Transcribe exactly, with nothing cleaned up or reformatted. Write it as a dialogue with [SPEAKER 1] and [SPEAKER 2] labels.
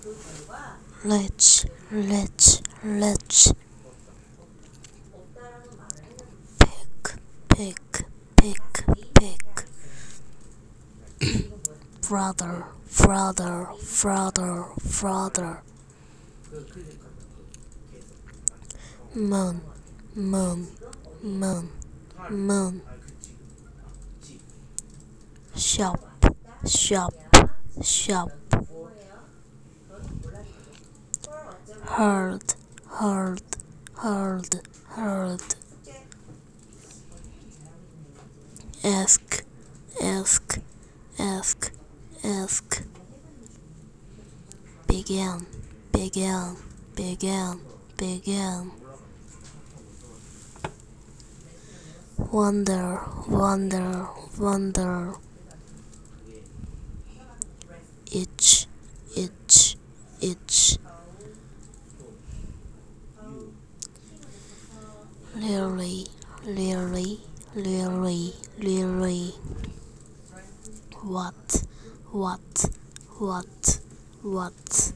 [SPEAKER 1] let's let's let's pick pick pick pick brother brother brother brother moon moon moon moon shop shop shop herd herd herd herd ask ask ask ask begin begin begin begin wonder wonder wonder itch itch itch lily lily lily lily what what what what